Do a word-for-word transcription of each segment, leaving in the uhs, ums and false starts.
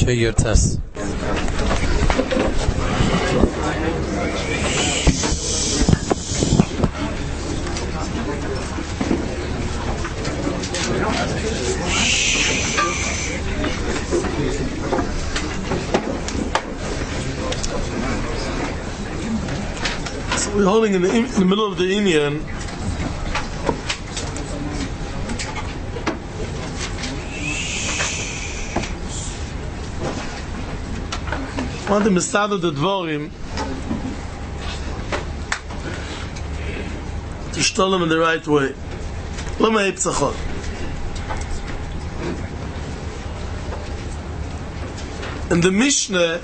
Show your test. So we're holding in the, in the middle of the Inyan. One of the Mesad the Dvorim to stall them in the right way. Lama Epsachot. In the Mishnah,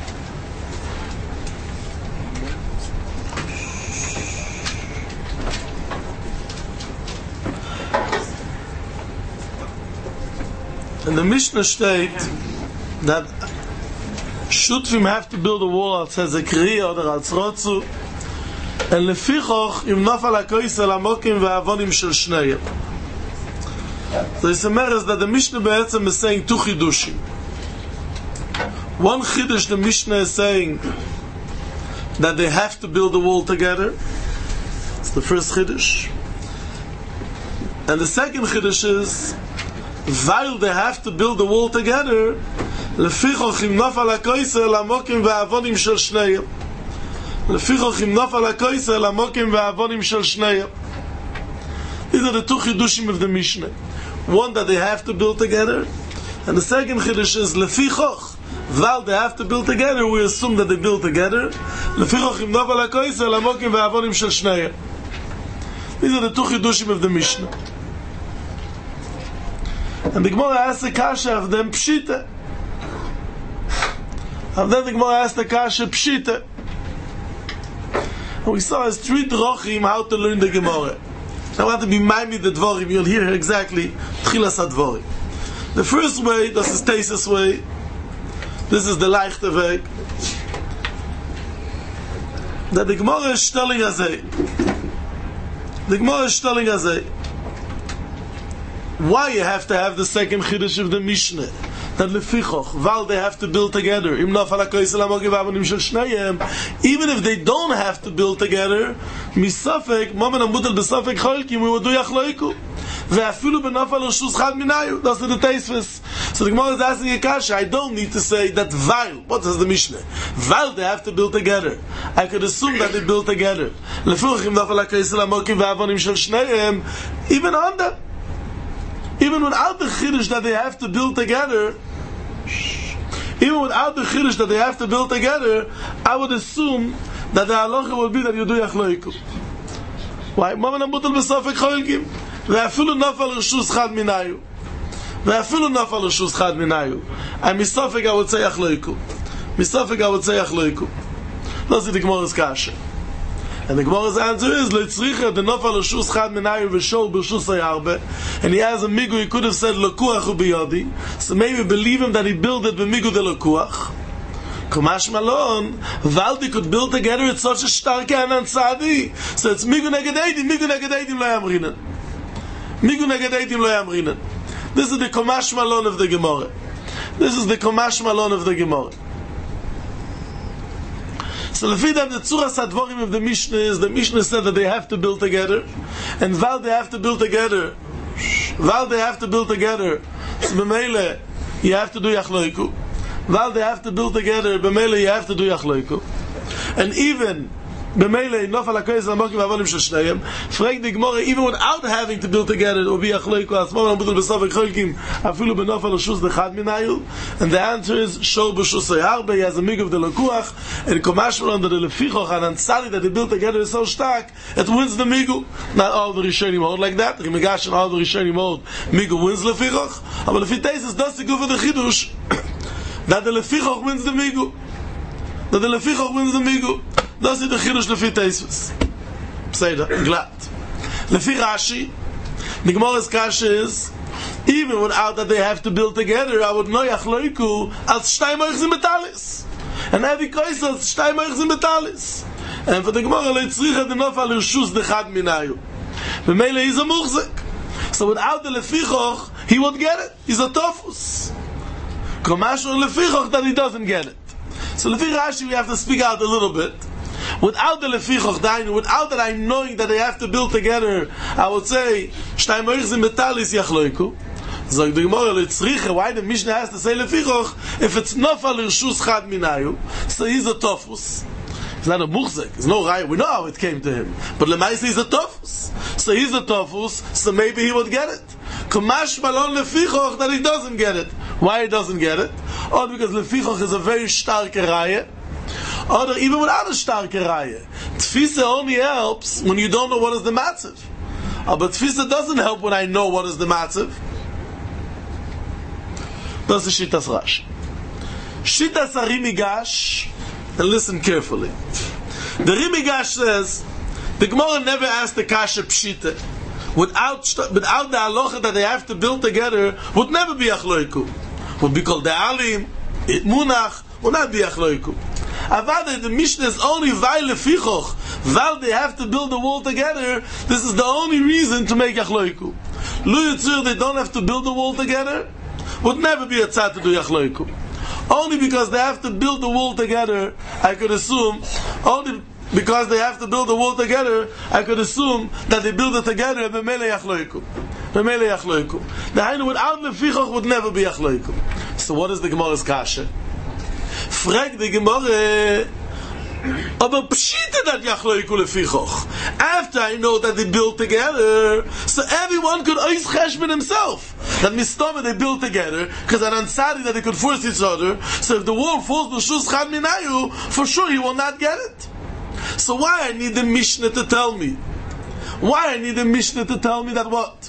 in the Mishnah state that Shutfim have to build a wall as Hezekiah or as Rotzu, and lefichoch im nafal hakoisel amokim ve'avonim shel shneihem. So it's a matter that the Mishnah be'etzem is saying two chidushim. One chidush the Mishnah is saying that they have to build a wall together. It's the first chidush. And the second chidush is while they have to build the wall together, lefichoch im nafal hakoisel amokim ve'avonim shel shneihem. lefichoch im nafal hakoisel amokim ve'avonim shel shneihem. These are the two chidushim of the Mishnah. One that they have to build together, and the second chidush is lefichoch. While they have to build together, we assume that they build together. Lefichoch im nafal hakoisel amokim ve'avonim shel shneihem. These are the two chidushim of the Mishnah. And the Gemara asks the kasha of them pshita. And then the Gemara asks the kasha pshita. And we saw as three drochim how to learn the Gemara. I want to be minded the dvorim. You'll hear exactly tchilas hadvorim. The first way, this is Tesis way. This is the leichte way. That the Gemara is telling us a. The Gemara is telling us a. Why you have to have the second chiddush of the Mishnah? That lefichoch, while they have to build together, even if they don't have to build together, misafek, moment amudel besafek cholkim, we will do yachloiku. Ve'afilu benafal ushus chad minayu. That's the Teisves. So the Gemara is asking a kasha. I don't need to say that while. What is the Mishnah? While they have to build together, I could assume that they build together. Lefichoch im nafal hakoisel amokim ve'avonim shel shneihem. Even on that. Even without the chiddush that they have to build together, even without the chiddush that they have to build together, I would assume that the halacha would be that you do yachloiku. Why? Maman amutal besafek cholkim, ve'afilu nafal rishus chad minayu, ve'afilu nafal rishus chad minayu. And misafek I would say yachloiku. Misafek I would say yachloiku. That's the Gemara's kasha. And the Gemara's answer is Leitzricha the nafal rishus chad minayu v'shol b'rishus hayarbe. And he has a migu. He could have said lekuach ubiyadi. So maybe believe him that he built it b'migu de lekuach. Kumash malon Valdi could build together. It's such a starke anan tzadi. So it's migu negededim. Migu negededim lo yamrinan. Migu negededim lo yamrinan. This is the kumash malon of the Gemara. This is the kumash malon of the Gemara. So the fact that the Tzuras Hadvorim of the Mishnah is, the Mishnah said that they have to build together, and while they have to build together, while they have to build together, so b'meile you have to do yachloiku. While they have to build together, b'meile you have to do yachloiku. And even b'meile nafal hakoisel amokim ve'avonim shel shneihem. Frag the Gemara, even without having to build together, it will be yachloiku. Asmam amudel besafek cholkim afilu benafal rishus dechad minayu. And the answer is shol b'rishus hayarbe. He has a mig of the lekuach. And Komashmal under the lefichoch and ansari that they built together is so stark, it wins the migu. Not all the Rishonim hold like that. Rimegash and all the Rishonim hold migu wins lefichoch. But if it takes that's the good for the chidush that the lefichoch wins the migu. That the lefichoch wins the migu. That's the chidush lefi teisves. Say that. Glad. Lefi Rashi, the Gemara's kasha is even without that they have to build together, I would know yachloiku as shtay moichzim betalis. And every koisel shtay moichzim betalis. And for the Gemara leitzricha the nafal rishus dechad minayu. B'meile he's a muchzik. So without the lefichoch, he would get it. He's a tofus. Kamashma lefichach that he doesn't get it. So lefi Rashi we have to speak out a little bit. Without the lefichach dainu, without that I'm knowing that they have to build together, I would say shtay moichzim betalis yachloiku. So the Gemara letzricha, why the Mishnah has to say lefichach if it's nafal irshus chad minayu? So he's a tofus. He's not a muchzek. There's no right. We know how it came to him. But lemaisa he's a tofus. So he's a tofus. So maybe he would get it. Kamash malon lefichach that he doesn't get it. Why he doesn't get it? Or because lefichach is a very starke raya. Or even without a starke raya. Tfisa only helps when you don't know what is the matziv. Uh, but tfisa doesn't help when I know what is the matziv. That's the Shittas Rashi. Shittas Arimigash, and listen carefully. The Rimigash says, the Gemara never asked the Kasha Pshita. Without, without the halacha that they have to build together, would never be achloiku. Would be called the alim, it munach, would not be achloiku. Avada, the Mishnah is only vai lefichoch, while they have to build the wall together. This is the only reason to make achloiku. Lu yitzur, they don't have to build the wall together, would never be a tzad to do achloiku. Only because they have to build the wall together, I could assume, only because they have to build the wall together, I could assume that they build it together, b'mele yachloiku. B'mele yachloiku. The hainu without lefichach would never be yachloiku. So what is the Gemara's kasha? Frag the Gemara, aber pshita that yachloiku lefichach. After I know that they built together, so everyone could ois cheshbon himself. That mistama they built together, because an ansari that they could force each other. So if the wall falls b'shus chad minayu, for sure he will not get it. So why I need the Mishnah to tell me? Why I need the Mishnah to tell me that what?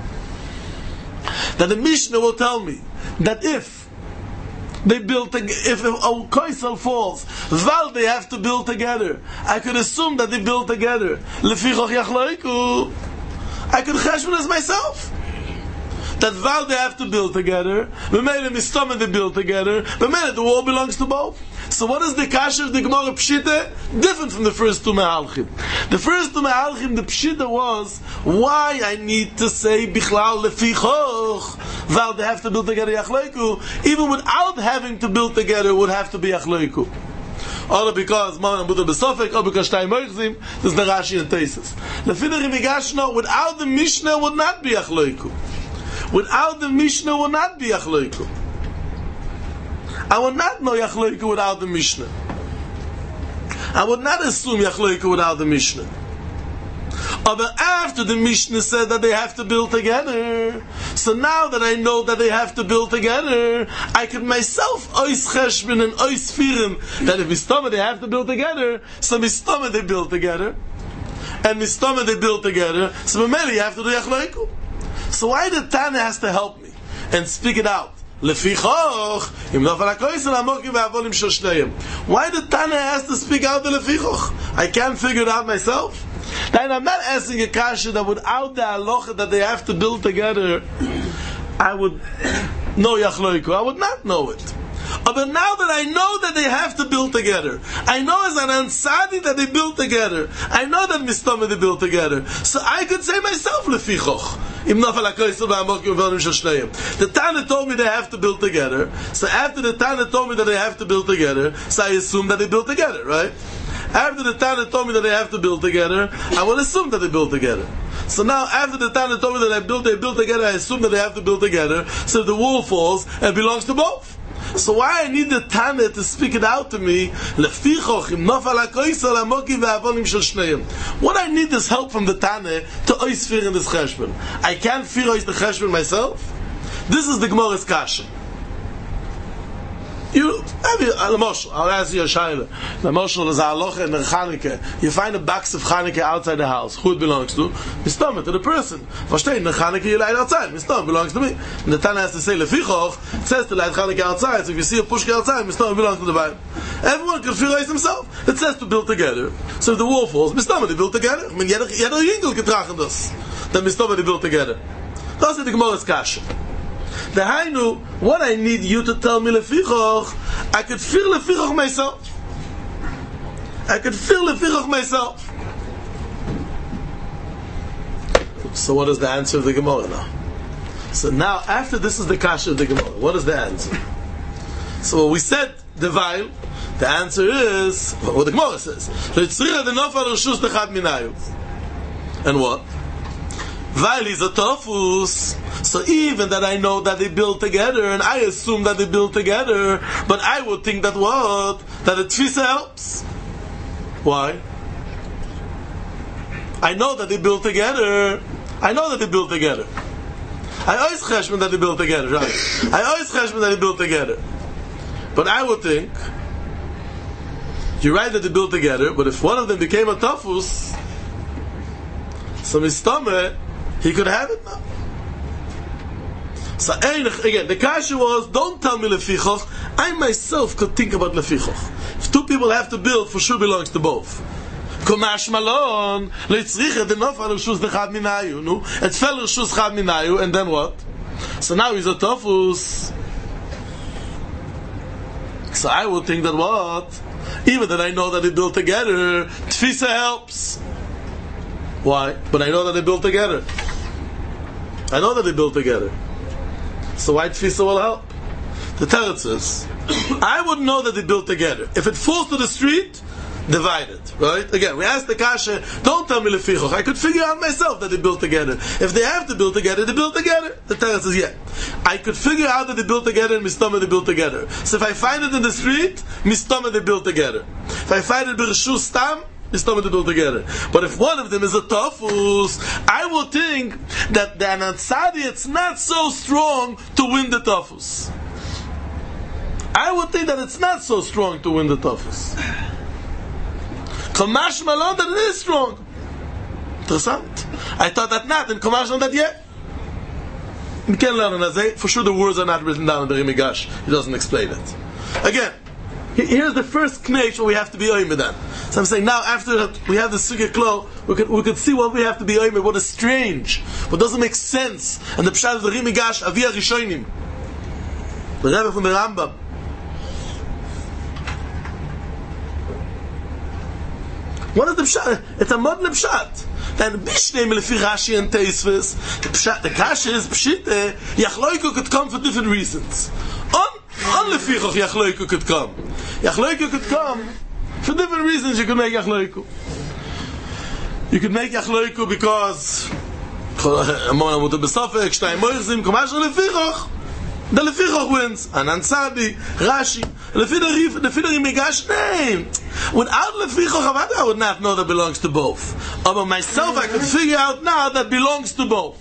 That the Mishnah will tell me that if they build together, if a koisel falls, while they have to build together, I could assume that they build together. Lefichoch yachloiku. I could cheshbon as myself. That while they have to build together, b'meile mistama they build together, b'meile the wall belongs to both. So what is the kasha of the Gemara Pshita? Different from the first two Me'alchim. The first two Me'alchim, the Pshita was, why I need to say Bichlal Lefichoch, while they have to build together Yachloiku, even without having to build together would have to be Yachloiku. Or because Ma'an and Buddha Besofek, or because Shtay Moichzim, this is the Rashi and Tesis. Lefidar Imigashno, without the Mishnah would not be Yachloiku. Without the Mishnah would not be Yachloiku. I would not know Yachloiku without the Mishnah. I would not assume Yachloiku without the Mishnah. But after the Mishnah said that they have to build together, so now that I know that they have to build together, I can myself ois cheshbon and ois firim that if mistama they have to build together, so mistama they build together, and mistama they build together, so b'meli you have to do Yachloiku. So why the Tana has to help me and speak it out? Lefichoch, im nafal hakoisel amokim ve'avolim shel shneihem. Why the Tana has to speak out the lefichoch? I can't figure it out myself. Then I'm not asking a kasha that without the halacha that they have to build together, I would know yachloiku. I would not know it. But now that I know that they have to build together, I know as an ansadi that they build together, I know that mistama they build together, so I could say myself lefichoch. The Tana told me they have to build together, so after the Tana told me that they have to build together, so I assume that they build together, right? After the Tana told me that they have to build together, I will assume that they build together. So now, after the Tana told me that they build, they build together, I assume that they have to build together, so the wall falls and belongs to both. So why I need the Tana to speak it out to me? What I need is help from the Tana to ois fear in this cheshbon. I can't fear ois the cheshbon myself. This is the Gemara's kasha. You, I'll ask you a shayla. The Moshel is a halacha in the Chanukah. You find a box of Chanukah outside the house. Who it belongs to? Mistama, to the person. Verstehen, the Chanukah you light outside. Mistama belongs to me. And the Tana has to say, Lefichoch, it says to light Chanukah outside. So if you see a pushka outside, Mistama belongs to the Bible. Everyone can feel like himself. It says to build together. So if the wall falls, Mistama, they build together. I mean, jeder Yingel getragen das. That Mistama, they build together. That's the Gemara's kasha. The Hainu, what I need you to tell me lefichoch, I could feel lefichoch myself. I could feel lefichoch myself. So what is the answer of the Gemara now? So now, after this is the kasha of the Gemara, what is the answer? So we said the Weil. The answer is what the Gemara says. And what? Weil is a tofus. So even that I know that they build together, and I assume that they build together, but I would think that what? That the tfisa helps. Why? I know that they build together. I know that they build together. I always cheshbon that they build together, right? I always cheshbon that they build together. But I would think, you're right that they build together, but if one of them became a tofus, so mistame, he could have it now. So again, the kasha was, don't tell me lefichoch, I myself could think about lefichoch. If two people have to build, for sure belongs to both. Komash malon, leitzriche the nofal reshus dechad minayu, no? It fell reshus chad minayu, and then what? So now he's a tofus. So I would think that what? Even that I know that they built together, tfisa helps. Why? But I know that they built together. I know that they built together. So why tfisa will help? The teretz says, I would know that they built together. If it falls to the street, divide it, right? Again, we asked the kasha, don't tell me lefichoch. I could figure out myself that they built together. If they have to build together, they build together. The teretz says, yeah. I could figure out that they built together and mistama they built together. So if I find it in the street, mistama they built together. If I find it b'reshus stam, mistama they built together. But if one of them is a tofus, I would think that the anatzadi, it's not so strong to win the tofus. I would think that it's not so strong to win the tofus. Komash malon that it is strong. Interessant. I thought that not, and komash malon that yeah. We can learn on that. For sure the words are not written down in the Rimigash. He doesn't explain it. Again, here's the first kneish where we have to be oime then. So I'm saying now after that we have the sugya klo, we could we could see what we have to be oime, what is strange, what doesn't make sense. And the pshat of the Rimigash, Avia Rishonim. The Rebbe from the Rambam. What is the pshat? It's a modern pshat. Then bishneim lefi Rashi and Teisves. The pshat, the kasha is pshite. Yachloiku could come for different reasons. On on lefichoch Yachloiku could come. Yachloiku could come for different reasons. You could make Yachloiku. You could make Yachloiku because Amon Amutu Besafek Shtayim Moirzim Komash lefichoch. The lefichoch wins. Anan Sadi, Rashi. Lefi the lefi the Rimigash name. Without lefichoch, I would not know that belongs to both. But myself, I could figure out now that belongs to both.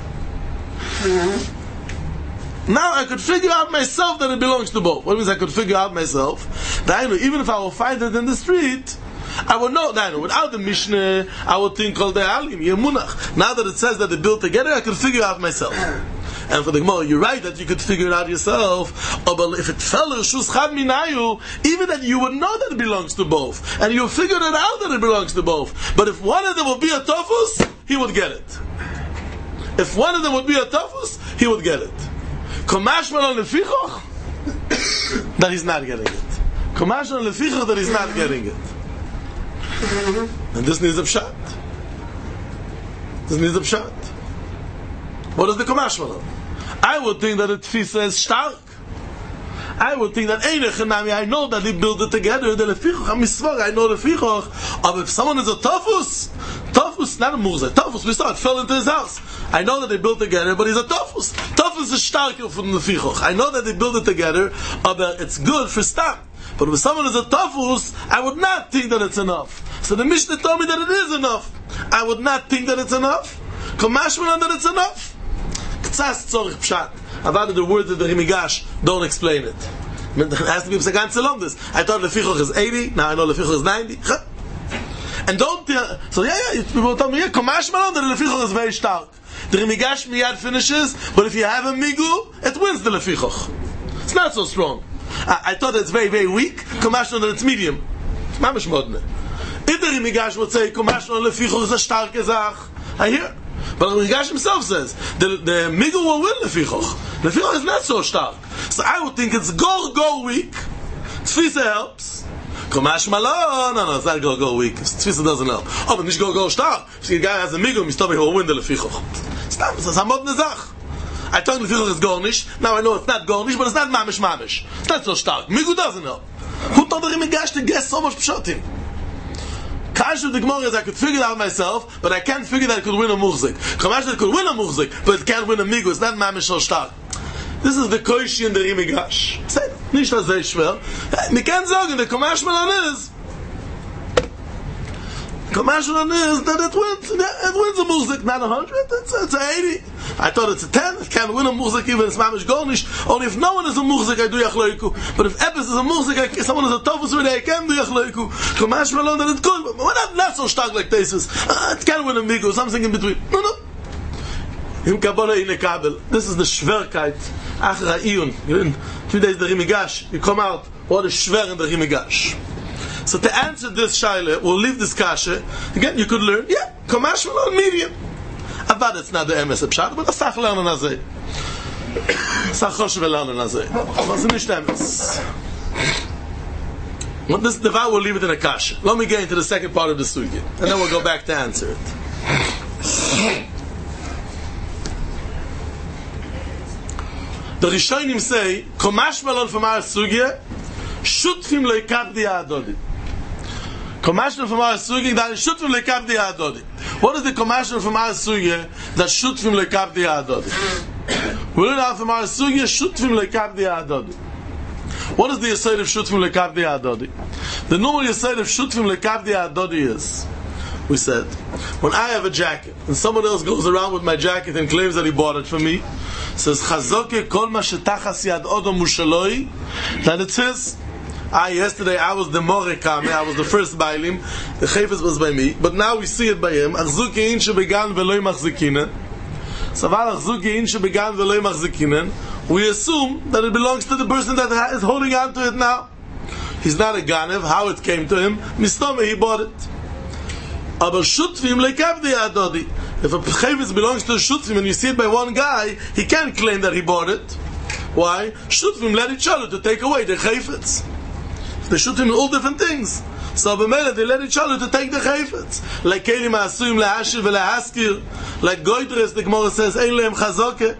Now I could figure out myself that it belongs to both. What means I could figure out myself? That I know, even if I will find it in the street, I would know that I know. Without the Mishnah, I would think called the Alim, Yemunach. Now that it says that they built together, I could figure out myself. And for the Gemara, you're right that you could figure it out yourself. Oh, but if it fell Reshus Chad Minayu, even that you would know that it belongs to both, and you figured it out that it belongs to both. But if one of them would be a tofus, he would get it. If one of them would be a tofus, he would get it. Komash malon lefichoch, that he's not getting it. Komash malon lefichoch, that he's not getting it. And this needs a pshat. This needs a pshat. What is the komash malon? I would think that the tfisa is stark. I would think that Einechanami, I know that they build it together. The lefichoch,amisvar, I know the lefichoch. But if someone is a tofus, tofus, not a murza, tofus, we saw it fell into his house. I know that they built together, but he's a tofus. Tofus is starker from the lefichoch. I know that they build it together, but it's good for stam. But if someone is a tofus, I would not think that it's enough. So the Mishnah told me that it is enough. I would not think that it's enough. Komashman that it's enough. Ktsas tzorich pshat. Avad the words of the Rimigash don't explain it. It has to be ganze long this. I thought lefichoch is eighty. Now I know lefichoch is ninety. And don't uh, so yeah yeah. People tell me yeah. Komashman that lefichoch is very stark. The Rimigash miyad finishes, but if you have a migu, it wins the lefichoch. It's not so strong. I, I thought it's very very weak. Komashman that it's medium. It's mamish modne. If the Rimigash would say Komashman lefichoch is a starke zach, I hear. But the Rimigash himself says the the migu will win lefichoch. Lefichoch is not so stark. So I would think it's go go weak. Tfisa helps. Komash malon, no no, it's not go go weak. Tfisa doesn't help. Oh, but nicht go go stark. If the guy has a migu, Mistobi will win the lefichoch. Stop. It's a modne zach. I told you the Fichach is Gornish. Now I know it's not Gornish, but it's not Mamish Mamish. It's not so stark. Migu doesn't know. Who told the Rimigash to guess so much Pshotim? Kash of the Gemara is I could figure it out myself, but I can't figure that I could win a Muhzik. Chamash that could win a Muhzik, but it can't win a Migu. It's not Mamish so stark. This is the Koishi in the Rimigash. Say, nicht das sehr schwer. Wir können sagen, der Komash Melon is Komash Melon is that it wins, it wins a Muhzik, not a hundred, it's, it's a eighty. I thought it's a ten, it can't win a Muhzik even if it's Mamish Gornish. Only if no one is a Muhzik, I do Yachloiku. But if Epis is a Muhzik, I, someone is a Tofus already, I can do Yachloiku. Komash Melon, that it could, but we're not, not so stark like this. Uh, it can't win a Migu, something in between. No, no. Im Kabbalah in a Kabel. This is the Schwerkeit. Acher ha'iyun. Two days the Rimigash. You come out, what is Schwer in the Rimigash? So to answer this Shaila, we'll leave this Kasha. Again, you could learn, yeah, Komash Melon, medium. Avad it's not the M S Pshat, but a Sach lernen azay. Sach Choshev lernen azay. Was nicht M S. Well, this Devar we'll leave it in a Kasha. Let me get into the second part of the Sugya, and then we'll go back to answer it. The Rishonim say, Komash Melon from our Sugya, Shutfim leikabdi ha'adodi. Komash Melon from our Sugya, that is Shutfim leikabdi ha'adodi. What is the Komash Melon from our Sugya that Shutfim leikabdi ha'adodi? We learn out from our Sugya, Shutfim leikabdi ha'adodi. What is the Yesod of Shutfim leikabdi ha'adodi? The normal Yesod of Shutfim leikabdi ha'adodi is, we said, when I have a jacket and someone else goes around with my jacket and claims that he bought it for me, says Chazoke kol ma shetachas yad odom mushaloi, then it says, ah, yesterday I was the Morekame, I was the first Bailim, the Chayfetz was by me, but now we see it by him. Achzuke in shebegan veloi machzikinen. So val achzuke in shebegan veloi machzikinen, we assume that it belongs to the person that is holding on to it now. He's not a Ganev, how it came to him, Mistome, he bought it. Aber Shutvim leikavdi adodi. If a Chayfetz belongs to a Shutvim and you see it by one guy, he can't claim that he bought it. Why? Shutvim let each other to take away the Chayfetz. The Shutvim are all different things. So b'mele they let each other to take the Chayfetz. Like Kelim ha'asuyim le'ashir ve'le'haskir. Like Goydres, the Gemara says, Ein lehem chazoke.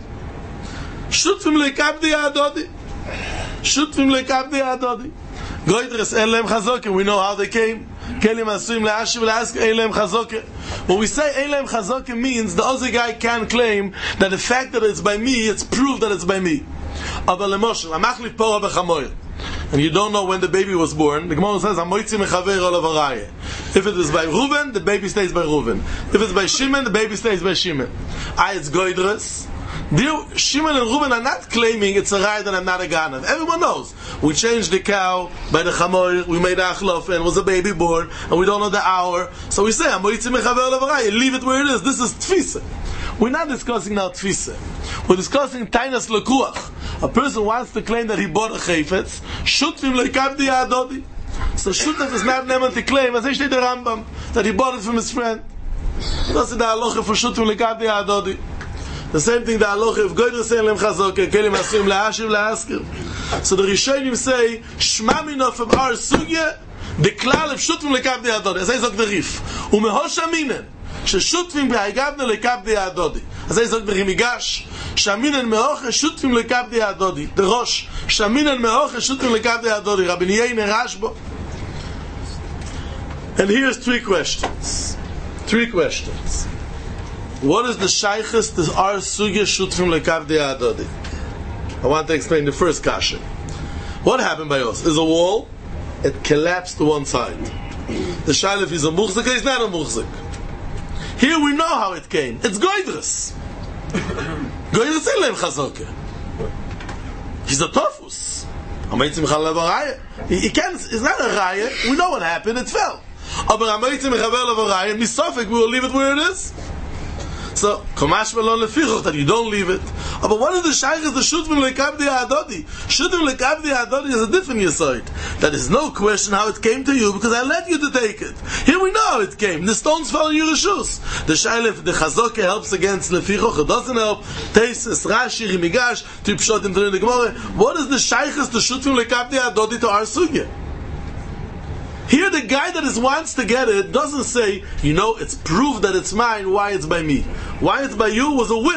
Shutvim leikavdi adodi. Shutvim leikavdi adodi. Goydres, Ein lehem chazoke. We know how they came. Kelim ha'asuyim le'ashir ve'le'haskir. Ein lehem chazoke. When we say Ein lehem chazoke means the other guy can claim that the fact that it's by me, it's proof that it's by me. Aber lemoshel, amachlif pora b'chamoyer. And you don't know when the baby was born. The Gemara says, "Amoitzi mechaver olav harayeh." If it is by Reuven, the baby stays by Reuven. If it's by Shimon, the baby stays by Shimon. Ah, it's Goydres. Dear, Shimon and Reuven are not claiming it's a raya that I'm not a Ganav. Everyone knows. We changed the cow by the Chamoyer, we made Achlof, and was a baby born, and we don't know the hour. So we say, "Amoitzi mechaver olav harayeh." Leave it where it is. This is Tfisa. We're not discussing now Tfisa. We're discussing Tainas Lekuach. A person wants to claim that he bought a Chayfetz. Shutvim leikavdi ha'adodi. So Shutef is not never to claim, as I say the Rambam, that he bought it from his friend. That's the halacha for Shutvim leikavdi ha'adodi. The same thing the halacha if Goydres ein lehem chazoke, kelim ha'asuyim le'ashiv le'askir. So the Rishonim say, Shma mino from our sugya, the klal of Shutvim leikavdi ha'adodi. As I say the Rif. Umehosh aminen. ששוטפים בהגבנה לקבדי הדודי. אז זה זאת ברמיגש, שמינן מאוכה שוטפים לקבדי הדודי. דרוש, שמינן מאוכה שוטפים לקבדי הדודי. רבי ניי נרש בו. And here's three questions. Three questions. What is the shaykhis to our sugya shutfim lekavdi adodi? I want to explain the first kasha. What happened by us? There's a wall, it collapsed to one side. The shaykh is a muhzik, he's not a muhzik. Here we know how it came. It's Goydres. Goydres ein lehem chazoke. He's a tofus. He, he can't, it's not a raya. We know what happened, it fell. But misafek, we will leave it where it is. So, komash velon lefichoch, that you don't leave it. But what is the shaykh is the shutvim lekavdi ha'adodi? Shutvim lekavdi ha'adodi is a different yesod. That is no question how it came to you, because I let you to take it. Here we know how it came. The stones fell in your reshus. The shaykh, the chazoke helps against lefichoch, it doesn't help. Teises, Rashi, Rimigash, to pshot into the Gemara. What is the shaykh is the shutvim lekavdi ha'adodi to our sugya? Here the guy that is wants to get it doesn't say, you know, it's proof that it's mine, why it's by me. Why it's by you was a wind.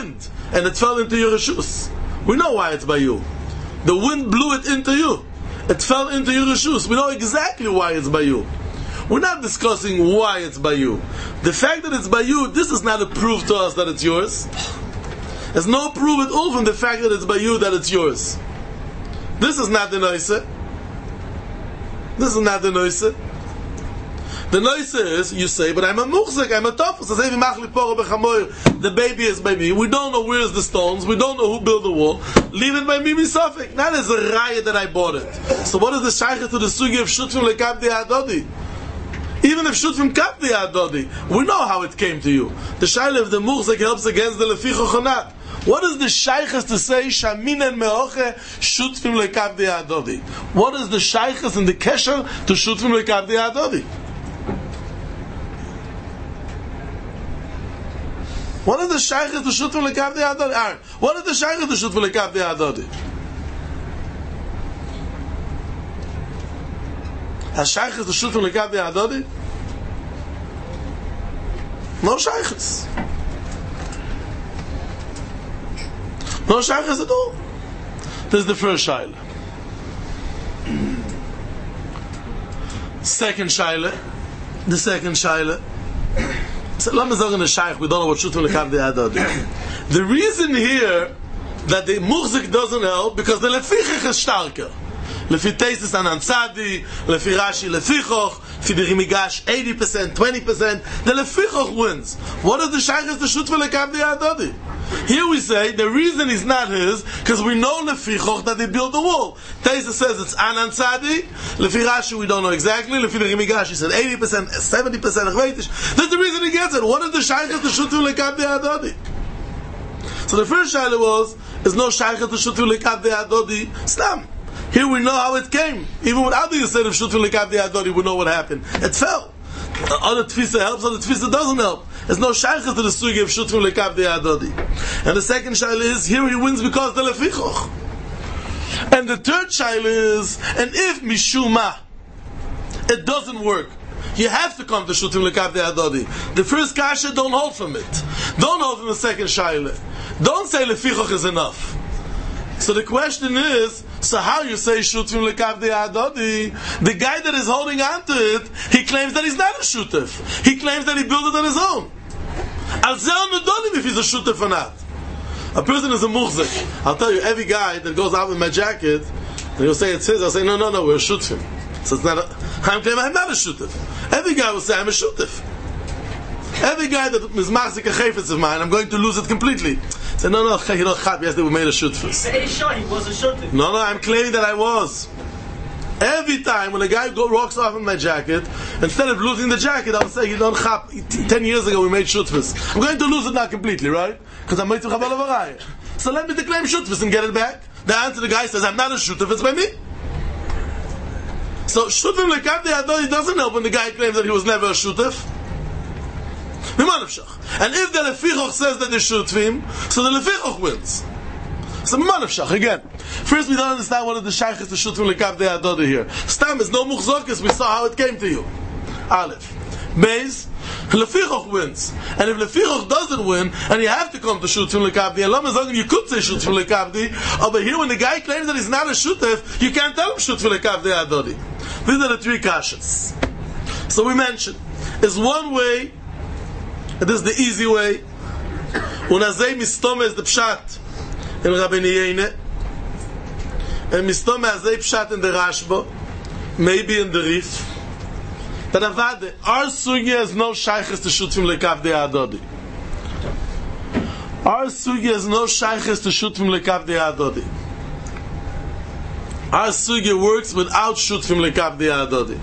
and it fell into your reshus. We know why it's by you. The wind blew it into you. It fell into your reshus. We know exactly why it's by you. We're not discussing why it's by you. The fact that it's by you, this is not a proof to us that it's yours. There's no proof at all from the fact that it's by you that it's yours. This is not the noise. This is not the noise. The noise is, you say, but I'm a muchzik, I'm a tofus. The baby is by me. We don't know where's the stones. We don't know who built the wall. Leave it by me, misafik. Not as a raya that I bought it. So what is the shaycha to the sugi of shutfim lekavdi adodi? Even if shutfim kapdi adodi, we know how it came to you. The shayla of the muchzik helps against the leficho chonat. What is the shaychas to say shaminen meoche shutfim lekavdi adodi? What is the shaychas in the kesher to shutfim lekavdi adodi? What is the shaychas to shutfim lekavdi adodi? What is the shaychas to shutfim lekavdi adodi? Has shaychas to shutfim lekavdi adodi? No shaychas. No shaychas at all. This is the first shaila. Second shaila. The second shaila. So let me say in the shaykh, we don't know what shutfim lekavdi adodi. The reason here that the muchzik doesn't help because the lefichich is starker. Lefi Teisus Anan Tzadi, Lefi Rashi Lefichoch, Lefi the Rimigash eighty percent, twenty percent. The Lefichoch wins. What is the shaychas to shutfim lekavdi adodi? Here we say the reason is not his because we know Lefichoch that they built the wall. Teisus says it's Anan Tzadi. Lefi Rashi we don't know exactly. Lefi the Rimigash he said eighty percent, seventy percent. That's the reason he gets it. What is the shaychas to shutfim lekavdi adodi? So the first shayla was is no shaychas to shutfim lekavdi adodi stam. Here we know how it came. Even without the Yisrael of Shutfim Lekavdi Adodi, we know what happened. It fell. Other Tfisa helps, other Tfisa doesn't help. There's no shaycha to the sugi of Shutfim Lekavdi Adodi. And the second shayla is, here he wins because the Lefichoch. And the third shayla is, and if Mishuma, it doesn't work, you have to come to Shutfim Lekavdi Adodi. The first kasha, don't hold from it. Don't hold from the second shayla. Don't say Lefichoch is enough. So the question is, so how you say shutfim lekavdi adodi? The guy that is holding on to it, he claims that he's not a shutef. He claims that he built it on his own. Al zeh nedonim if he's a shutef or not. A person is a muchzik. I'll tell you, every guy that goes out with my jacket, and he'll say it's his, I'll say, no, no, no, we're a shutfim. So it's not a, I'm claiming I'm not a shutef. Every guy will say, I'm a shutef. Every guy that is machzik a chayfetz of mine, I'm going to lose it completely. Say, no, no, you know, chab, yes, we made a shutfus. Very sure he was a shutfus. No, no, I'm claiming that I was. Every time when a guy go, walks off in my jacket, instead of losing the jacket, I'll say, you don't chab, ten years ago we made shutfus. I'm going to lose it now completely, right? Because I'm waiting for chabal avaraya. So let me declaim shutfus and get it back. The answer the guy says, I'm not a shutfus, it's by me. So shutfim lekavdi adodi doesn't help when the guy claims that he was never a shutf. And if the Lefichoch says that they're shutfim, so the Lefichoch wins. So Mimanavshach, again. First we don't understand what are the shaychas to shutfim lekavdi adodi here. Stam is no muchzokis, we saw how it came to you. Aleph. Beis, Lefichoch wins. And if Lefichoch doesn't win, and you have to come to shutfim lekavdi, and Lama Zogin, you could say shutfim lekavdi, over here when the guy claims that he's not a shutef, you can't tell him shutfim lekavdi adodi. These are the three kashas. So we mentioned, is one way, and this is the easy way. Unazei mistome is the pshat in Rabbi Niyene, and mistome azei pshat in the Rashba, maybe in the Rif. That avade, our sugya is no shaychas to shutfim lekavdi adodi. Our sugya is no shaychas to shutfim lekavdi adodi. Our sugya works without shutfim lekavdi adodi.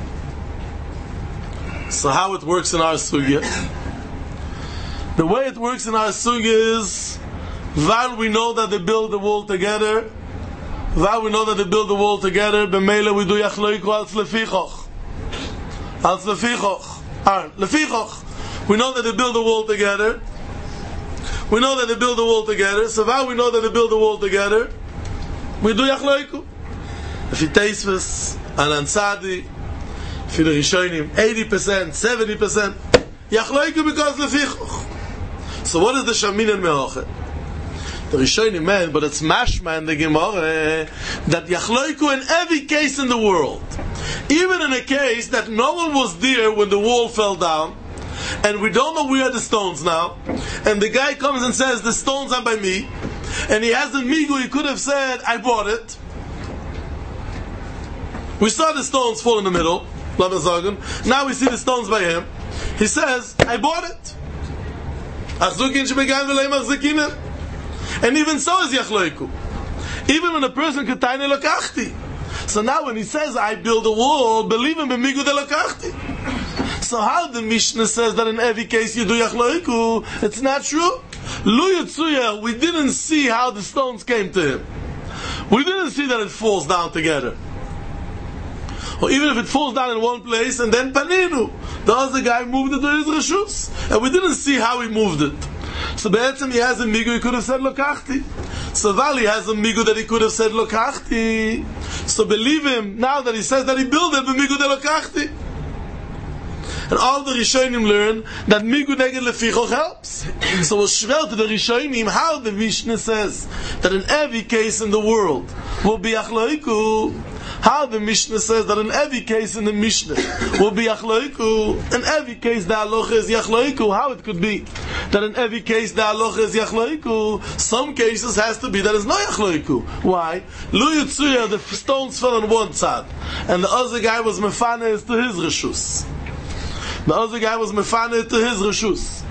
So how it works in our sugya? The way it works in our sugya is, while we know that they build the wall together, while we know that they build the wall together, b'meila we do yachloiku al lefichoch. Al lefichoch. Ar, lefichoch. We know that they build the wall together. We know that they build the wall together. So while we know that they build the wall together, we do yachloiku. If it Teisves, Anan Tzadi, if the Rishonim, eighty percent, seventy percent, yachloiku because lefichoch. So what is the shamin and meoche? The Rishonim meant, but it's mashma in the Gemara that Yachloiku in every case in the world, even in a case that no one was there when the wall fell down, and we don't know where are the stones now, and the guy comes and says, the stones are by me, and he has the migu, he could have said, I bought it. We saw the stones fall in the middle, now we see the stones by him. He says, I bought it. And even so is Yachloiku. Even when a person could tiny lokachti. So now when he says, I build a wall, believe him, b'migu de lokachti. So how the Mishnah says that in every case you do Yachloiku, it's not true. Lu Yitzuya, we didn't see how the stones came to him. We didn't see that it falls down together. Or even if it falls down in one place and then paninu, the other guy moved it to his reshus, and we didn't see how he moved it. So be'etzem he has a migu, he could have said lokachti. So Vali has a migu that he could have said lokachti. So believe him now that he says that he built it b'migu de lokachti. And all the Rishonim learn that migu neged lefichoch helps. So we'll shvel to the Rishonim how the Mishnah says that in every case in the world will be Yachloiku. How the Mishnah says that in every case in the Mishnah will be Yachloiku. In every case the halacha is Yachloiku. How it could be that in every case the halacha is Yachloiku. Some cases has to be that it's no Yachloiku. Why? Lu Yitzuya, the stones fell on one side, and the other guy was mefanes to his reshus. The other guy was mefanes to his reshus.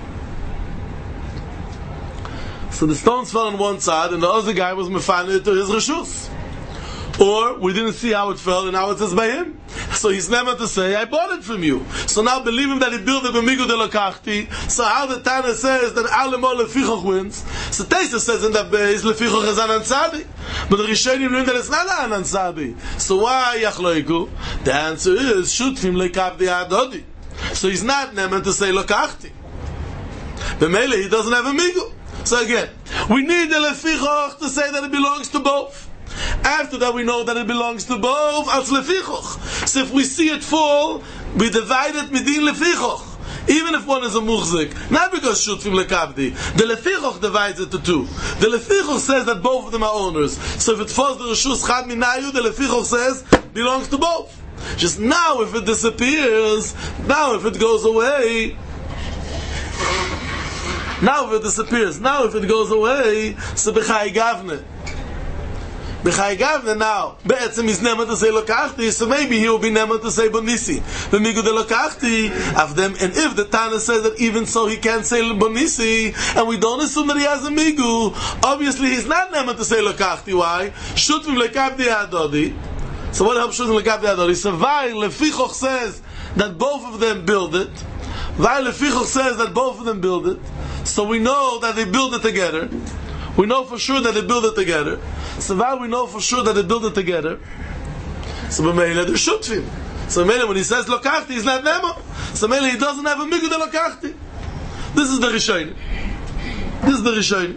So the stones fell on one side, and the other guy was mefanes to his reshus. Or we didn't see how it fell, and now it says by him. So he's never to say, I bought it from you. So now believe him that he built it b'migu de lokachti. So how the Tana says that alemol lefichoch wins. So Teisa says in that base lefichoch is anan tzadi. But the Rishonim learn that it's not anan tzadi. So why Yachloiku? The answer is shutfim lekavdi adodi. So he's not never to say lokachti. The mele he doesn't have a migu. So again, we need the lefichoch to say that it belongs to both. After that, we know that it belongs to both as lefichoch. So if we see it fall, we divide it midin lefichoch. Even if one is a muhzik, not because shutfim lekavdi. The lefichoch divides it to two. The lefichoch says that both of them are owners. So if it falls to reshus chad minayu, the lefichoch says belongs to both. Just now, if it disappears, now if it goes away, now if it disappears, now if it goes away, so b'chai gavne. B'chai gavne now, be'etzem is never to say lokachti, so maybe he will be never to say bonisi. B'migu de lokachti, of them, and if the Tana says that even so he can't say bonisi, and we don't assume that he has a migu, obviously he's not never to say lokachti. Why? Shutvim lekavdi adodi. So what helps Shutvim lekavdi adodi? So Vai lefichoch says that both of them build it. Vai lefichoch says that both of them build it. So we know that they build it together. We know for sure that they build it together. So now we know for sure that they build it together. So b'meila they're shutfim. So b'meila when he says lokachti, he's not nemo. So b'meila he doesn't have a migu de lokachti. This is the Rishonim. This is the Rishonim.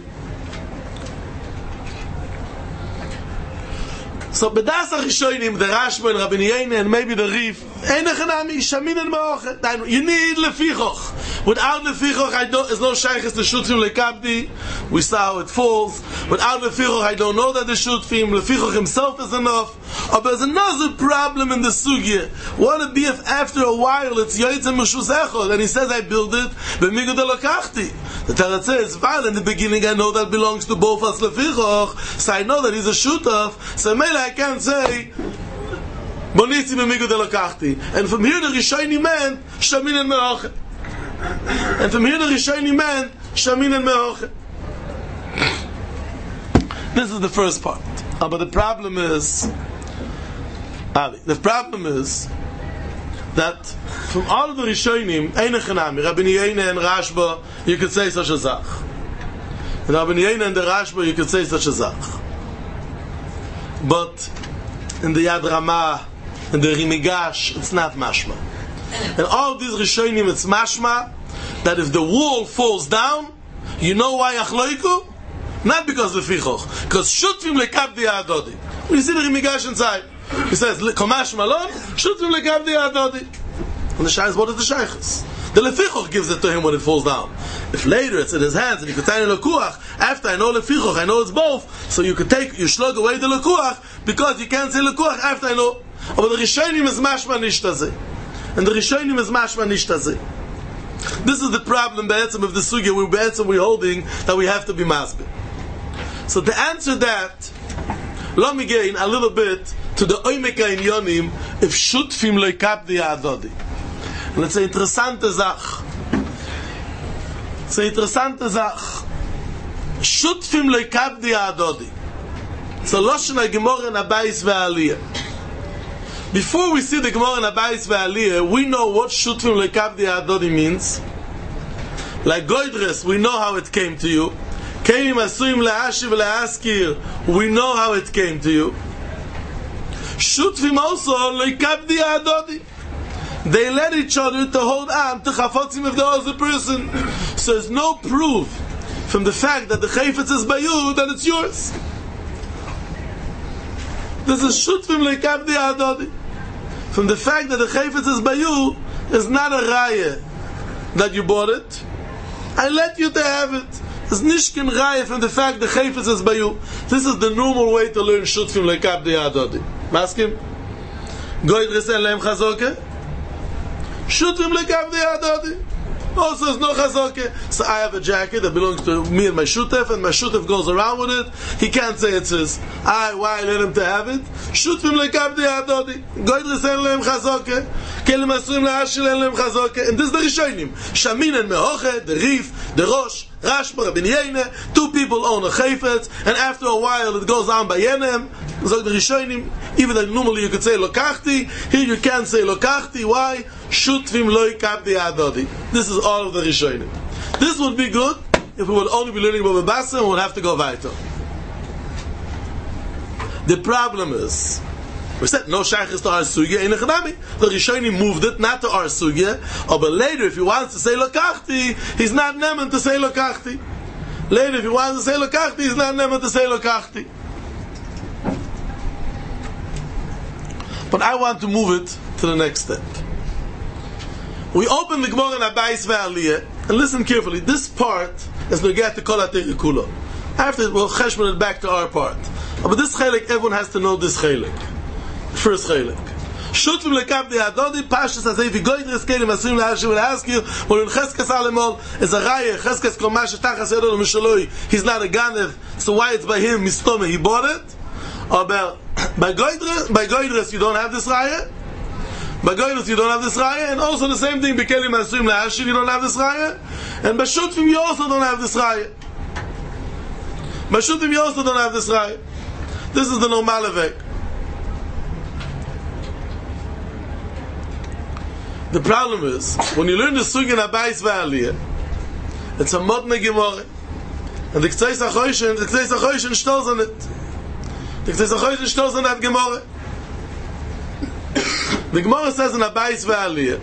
So bedas Rishonim, the Rashba and Rabbi Yehuda and maybe the Rif, einachanami shamin and ma'ochet. You need lefichoch. Without lefichoch, I don't. There's no shaykhis the shutfim lekabdi. We saw how it falls. Without lefichoch, I don't know that the shutfim lefichoch himself is enough. But there's another problem in the sugya. What be if after a while it's yoytzem meshus echod and he says I build it b'migu de lokachti? The Torah says, "Fine, in the beginning I know that belongs to both us lefichoch, so I know that he's a shutaf. So maybe I can't say bonisi b'migu de lokachti." And from here the Rishonim meant shamin and me'ochet. And from here the Rishonim meant shamin and me'ochet. This is the first part. Uh, but the problem is, Ali, the problem is that from all of the Rishonim, Einachanami, Rabbi Yehuda and Rashba, you could say such a zach. And Rabbi Yehuda and the Rashba, you could say such a zach. But in the Yad Ramah, in the Rimigash, it's not mashma. And all of these Rishonim, it's mashma that if the wall falls down, you know why Yachloiku? Not because of Lefichoch, because Shutfim lekabdi adodi. We see the Rimigash inside. He says, Komash malon, Shutfim lekabdi adodi. And the Shai is, what is the Shaykhs? the lefichoch gives it to him when it falls down. If later it's in his hands and you could tie in lekuach, after I know lefichoch, I know it's both, so you could take, you shlug away the lekuach, because you can't say lekuach after I know. But the Rishonim is mashma nishtazeh. And the Rishonim is mashma nishtazeh. This is the problem, be'etzem, of the sugya, we're be'etzem, we're holding, that we have to be masbeh. So to answer that, let me gain a little bit to the oimeka in yonim, if shutfim loikab di adodi. And it's an interessante Sach. It's an interessante Sach. Shutfim loikab di adodi. It's a loshon ha-gemor in Abayis ve'aliyah. Before we see the Gemara in Abayis ve'aliyah, we know what shutfim loikab di adodi means. Like Goydres, we know how it came to you. Keim asuim le'ashiv le'askir, we know how it came to you. Shutfim also loikab di adodi. They let each other to hold on to chafotzim of the other person. So there's no proof from the fact that the chayfetz is by you that it's yours. This is shutfim loikab di adodi. From the fact that the chayfetz is by you is not a raya that you bought it. I let you to have it. It's nishkin raya from the fact the chayfetz is by you. This is the normal way to learn shutfim loikab di adodi. Maskim? Goydres en lehem chazoke? Shutfim loikab di adodi. Also, there's no chazoke. So I have a jacket that belongs to me and my shutef, and my shutef goes around with it. He can't say it's his. I, why I let him to have it? Shutfim loikab di adodi. Goydres en lehem chazoke. Kelim asuim le'ashil en lehem chazoke. And this is the Rishonim. Shamin and Mehoche, the Rif, the Rosh, Rashba, Rabbi Yene, two people own a chayfetz, and after a while it goes on by Yenem. So the Rishonim, even though normally you could say lokachti, here you can't say lokachti. Why? Shutfim loikab di adodi. This is all of the Rishonim. This would be good if we would only be learning about Babasa and we would have to go weiter. The problem is, we said no shaykhis to our sugya in echanami. The Rishonim moved it not to our sugya, but later if he wants to say lokachti, he's not nemen to say lokachti. Later if he wants to say lokachti, he's not nemen to say lokachti. But I want to move it to the next step. We open the Gemara in Abayis ve'aliyah, and listen carefully. This part is Nogat to Kol HaTeira Kula. After we'll cheshbon it back to our part. But this chelik, everyone has to know this chelik. First chelik. Shutfim loikab di adodi, pashas hazei v'goydres kelim asuim le'ashiv le'askir, or in Cheskes alemol, is a raya, Cheskes kol ma shetachas yadol mishaloi, he's not a ganev, so why it's by him, mistome, he bought it? Or by Goydres, by Goydres you don't have this raya? By Goydres you don't have this raya? And also the same thing, Bekelim asuim le'ashiv you don't have this raya? And by Shutfim you also don't have this raya. By Shutfim you also don't have this raya. This is the normal way. The problem is, when you learn the Sugya in Abayis ve'aliyah, it's a modne Gemara. And the Ktseis HaChoshen, the Ktseis HaChoshen shtolz on it. The Ktseis HaChoshen shtolz on that Gemara. The Gemara says in Abayis ve'aliyah,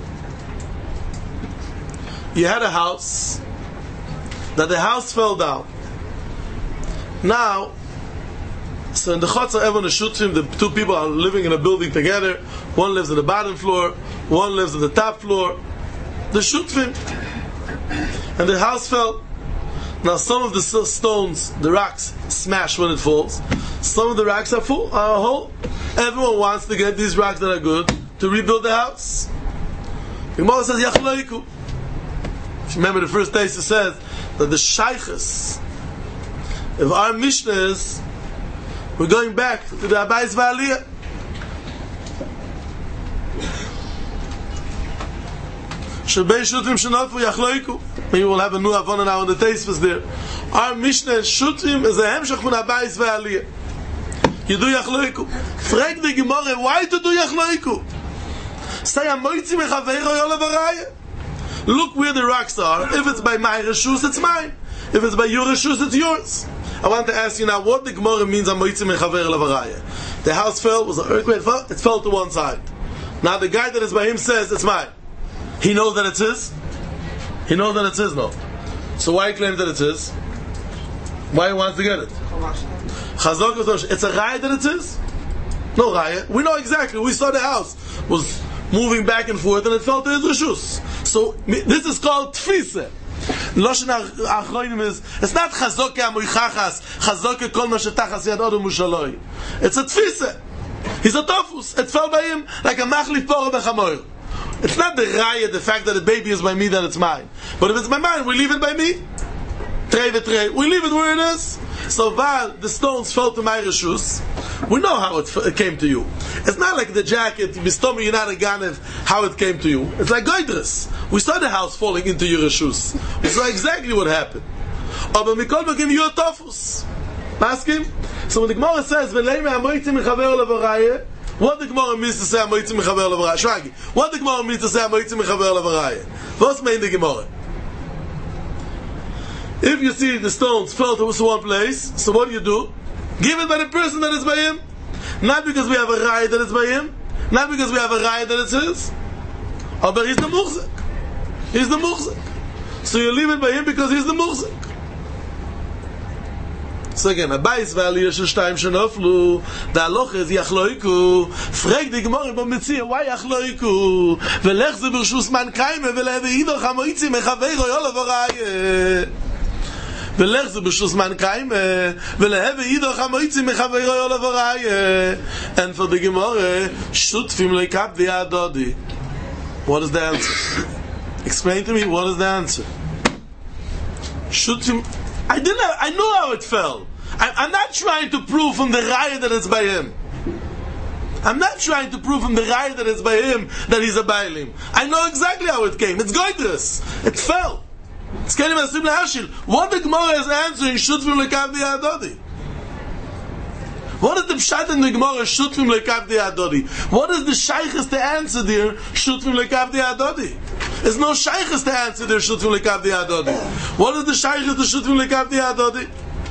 you had a house, that the house fell down. Now, so in the Chotzer, everyone is shooting, the two people are living in a building together. One lives on the bottom floor, one lives on the top floor. The shutfim. And the house fell. Now some of the stones, the rocks, smash when it falls. Some of the rocks are full, are whole. Everyone wants to get these rocks that are good to rebuild the house. The Gemara says, Yachloiku. If you remember the first day, it says that the shaykhs of our Mishnah is, we're going back to the Abayis ve'aliyah. Shebei shutrim shenotvu yachloiku. Maybe we'll have a new avona now on the Tosfos there. Our Mishnah shutrim is a hemshach from Abayis ve'aliyah. You do yachloiku. Frag the Gemara, why to do yachloiku? Say a moitzi mechaveiro yola varaya. Look where the rocks are. If it's by my reshus, it's mine. If it's by your reshus, it's yours. I want to ask you now what the Gemara means on moitzi mechaveiro yola varaya. The house fell, was an earthquake, it fell to one side. Now the guy that is by him says it's mine. He knows that it's his? He knows that it's his, no. So why he claims that it's his? Why he wants to get it? Chazok, it's a raya that it's his? No raya. We know exactly. We saw the house was moving back and forth and it fell to his reshus. So this is called tfisa. Loshen achronim is, it's not chazoke amoichachas, chazoke kol ma shetachas yad odom ushaloi. It's a tfisa. He's a tofus. It fell by him like a machlif poro bechamoir. It's not the raya, the fact that the baby is by me, that it's mine. But if it's by mine, we leave it by me. Trei v'trei. We leave it where it is. So while the stones fell to my reshus, we know how it, f- it came to you. It's not like the jacket, Bistomi, you're not a ganev, how it came to you. It's like goydres. We saw the house falling into your reshus. We saw exactly what happened. Aber mikol begin you a tofus. Ask him. So when the Gemara says, "V'lei me'amoitzim mechaver levaraya," what the Gemara means to say amoitzim mechaver levaraya? Shragi. What the Gemara means to say amoitzim mechaver levaraya? What's mean the Gemara? If you see the stones fell to one place, so what do you do? Give it by the person that is by him. Not because we have a raya that is by him, not because we have a raya that it's his. Oh, but he's the muhzik. He's the muhzik. So you leave it by him because he's the muhzik. So again, a bais valley is shtaim shnoflu, the halacha is yachloiku. Frag the Gemara about Metzia, why yachloiku? Velech ze b'rshus man kaime veleve idoch hamoitzi mechaveiro yolav araye. Velech ze b'rshus man kaime veleve idoch hamoitzi mechaveiro yolav araye. And for the Gemara, shutfim lekap v'yadodi. What is the answer? Explain to me, what is the answer? Shutfim. I didn't have, I know how it fell. I, I'm not trying to prove from the raya that it's by him. I'm not trying to prove from the raya that it's by him that he's a bailim. I know exactly how it came. It's goydres. It fell. It's kelim asim le'ashil. What the Gemara is answering, shutfim lekav di'adodi. What is the pshat in the Gemara, shutfim lekav di'adodi? What is the shaykhis to answer there, shutfim lekav di'adodi? There's no shaykhis to answer there, shutfim lekav di'adodi. What is the shaykhis to shutfim lekav di'adodi?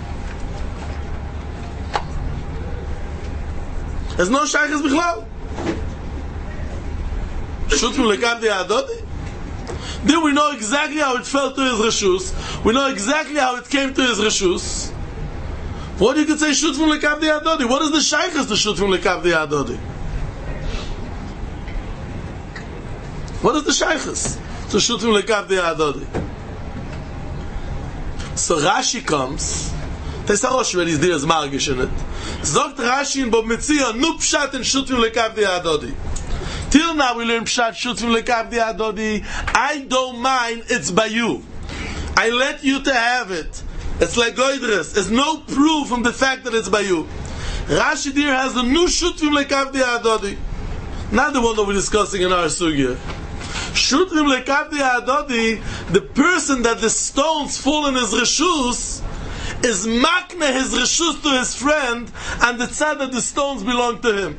There's no shaykhis bichlal. Shutfim lekav di'adodi? Then we know exactly how it fell to his reshus. We know exactly how it came to his reshus. What you could say, shutfim lekav di'adodi? What is the shaykhis to shutfim lekav di'adodi? What is the shaykhis to shutfim lekav di'adodi? So Rashi comes. Tesa Rosh already is there as margish in it. Zogt Rashi in Bob Metzia, nu pshat and shutfim lekav di'adodi. Till now we learn pshat shutfim lekav di'adodi. I don't mind, it's by you. I let you to have it. It's like goydres. There's no proof from the fact that it's by you. Rashi there has the new shutfim lekav di'adodi. Not the one that we're discussing in our sugya. Shutfim lekav di'adodi, the person that the stones fall in his reshus, is makne his reshus to his friend, and the tzad that the stones belong to him.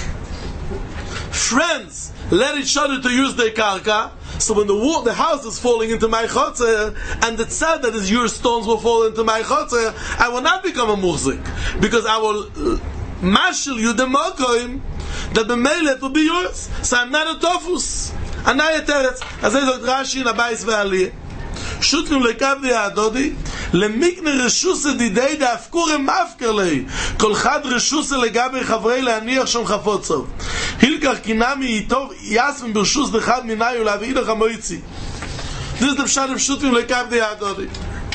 Friends let each other to use their karka, so when the wall, the house is falling into my chotzer, and the tzad that is your stones will fall into my chotzer, I will not become a muhzik, because I will uh, mashal you the mokoim, that the meilet will be yours. So I'm not a tofus. I'm not a teretz. As I said, Rashi in Abayis ve'aliyah. Shutfim lekav di'adodi, lemikne reshuse didei da'afkurem mafkerlei, kol chad reshuse legabe chavrei le'aniach shom chafotzov. Hilkach kinami yitov yasvim bershus dechad minayu la'avidach hamoitzi. This is the pshat of shutfim lekav di'adodi.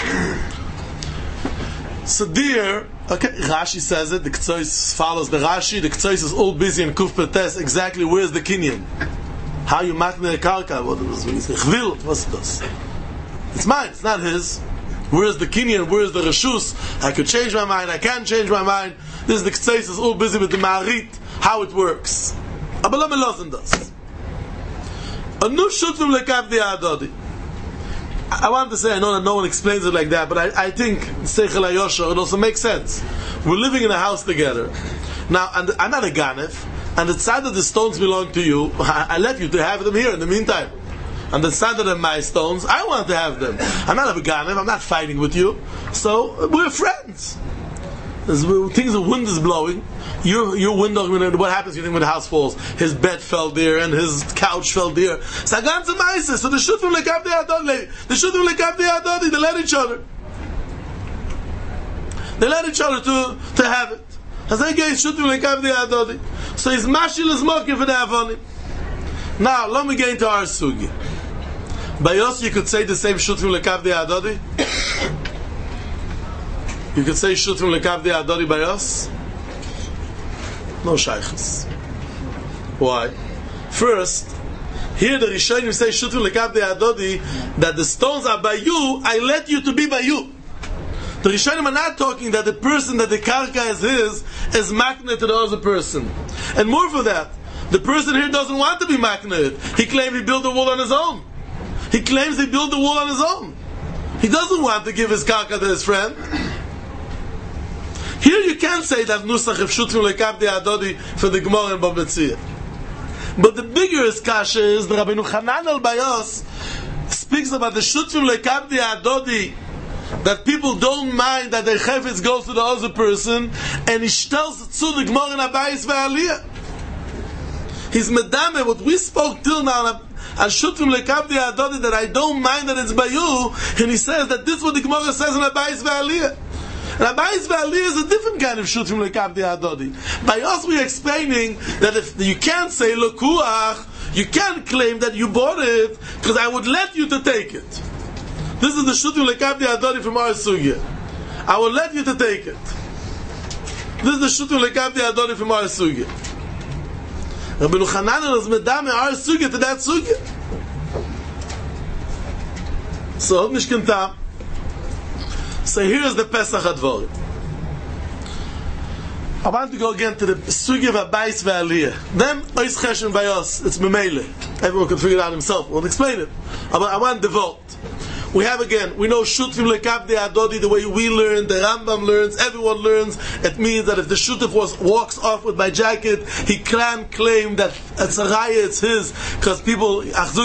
So there, okay, Rashi says it, the Ktsois follows the Rashi, the Ktsois is all busy in Kuf Petes, exactly where's the Kinyan? How you makne the karka? What is it? Chvil, what's this? It's mine, it's not his. Where's the Kinyan? Where's the Reshus? I could change my mind, I can't change my mind. This is the Ktsois is all busy with the Ma'arit, how it works. Abalam Elozin does. A new shutfim lekav di'adodi. I want to say, I know that no one explains it like that, but I, I think Seichel HaYosher, it also makes sense. We're living in a house together. Now, and I'm not a Ganev, and the side that the stones belong to you, I, I let you to have them here in the meantime. And the side that are my stones, I want to have them. I'm not a Ganev, I'm not fighting with you. So, we're friends. There's, things, the wind is blowing. Your your window, what happens, you think, when the house falls? His bed fell there, and his couch fell there. So the shutfim lekav di'adodi, the shutfim lekav di'adodi, they let each other. They let each other to, to have it. As I get shutfim lekav di'adodi. So he's mashil is mocking for the avonim. Now, let me get into our sugi. By us, you could say the same Shutvim Lekavdi Adodi. You could say Shutvim Lekavdi Adodi by us. No shaykhs. Why? First, here the Rishonim say Shutvim Lekavdi Adodi, that the stones are by you, I let you to be by you. The Rishonim are not talking that the person that the karka is his is makna to the other person. And more for that, the person here doesn't want to be makna. He claims he built the wall on his own. He claims he built the wall on his own. He doesn't want to give his karka to his friend. Here you can't say that nusach of Shutvim Lekavdi Adodi for the Gemara and Bava Metzia. But the bigger kasha is the Rabbeinu Hanan al Bayos speaks about the Shutvim Lekavdi Adodi, that people don't mind that their chefetz goes to the other person, and he tells to the Gemara in Abayis ve'Aliyah. He's medame what we spoke till now as Shutvim Lekavdi Adodi, that I don't mind that it's by you, and he says that this is what the Gemara says in Abayis ve'Aliyah. And Abayis ve'Aliyah is a different kind of Shutvim Lekavdi Adodi. By us we're explaining that if you can't say Lekuach, you can't claim that you bought it, because I would let you to take it. This is the Shutvim Lekavdi Adodi from our sugya. I will let you to take it. This is the Shutvim Lekavdi Adodi from our sugya. Rabbeinu Hanan is medame our sugya to that sugya. So, nicht kentam. So here is the Pesach Advarim. I want to go again to the sugya of Abayis ve'Aliyah. Then, ois cheshen by us, it's memele. Everyone can figure it out himself. We'll explain it. But I want to devote. We have again, we know Shutvim Lekavdi Adodi the way we learn, the Rambam learns, everyone learns. It means that if the Shutif was, walks off with my jacket, he can claim that it's a raya, it's his, because people, because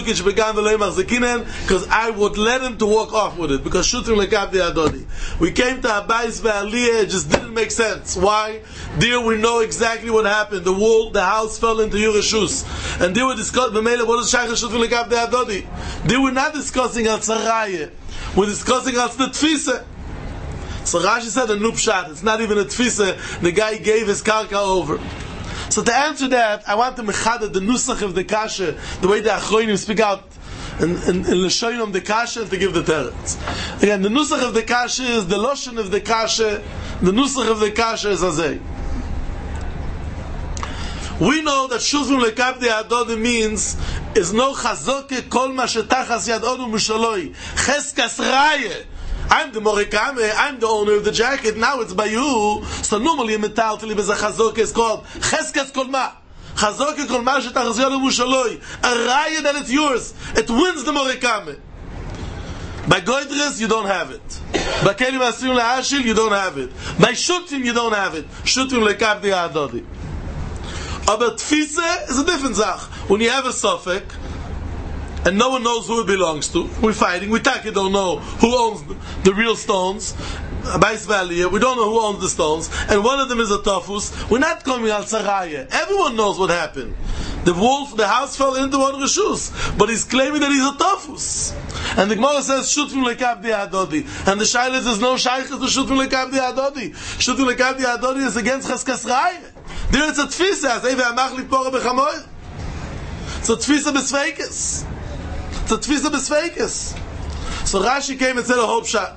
I would let him to walk off with it, because Shutvim Lekavdi Adodi. We came to Abayis ve'Aliyah, it just didn't make sense. Why? There we know exactly what happened. The wall, the house fell into Yerushalayim. And they were discussing, what is Shaykh Shutvim Lekavdi Adodi? They were not discussing al tzaraya. We're discussing as the tfisa. So Rashi said a nupshat. It's not even a tfisa. The guy gave his karka over. So to answer that, I want to mechada the nusach of the kasha, the way the achroinim speak out in l'shoyim the kasha, and to give the teretz. Again, the nusach of the kasha is the loshen of the kasha. The nusach of the kasha is azay. We know that Shutvim Lekavdi Adodi means is no chazoke kol ma shetachas yad odu mushaloi cheskas raye. I'm the morekame, I'm the owner of the jacket, now it's by you. So normally a metal tili bez a chazoke is called cheskas kol ma. Chazoke kol ma shetachas yad odu mushaloi. A raye that it's yours. It wins the morekame. By Goydres, you don't have it. By Kelim Asrim Le'ashil, you don't have it. By Shutvim, you don't have it. Shutvim Lekavdi Adodi. But tfisa is a different zach. When you have a suffix and no one knows who it belongs to, we're fighting. We take it, don't know who owns the, the real stones. Abayis ve'Aliyah, we don't know who owns the stones, and one of them is a tafus. We're not coming al tzaraya. Everyone knows what happened. The wolf, the house fell into one reshus, but he's claiming that he's a tafus. And the Gemara says Shutvim Lekavdi Adodi, and the Shailes is no shaykhs to Shutvim Lekavdi Adodi. Shutvim Lekavdi Adodi is against cheskas raya. There it's a tfisa, as Eva Amach Lipora Bechamoy. It's a tfisa besveikis. It's a tfisa besveikis. So Rashi came and said a whole pshat.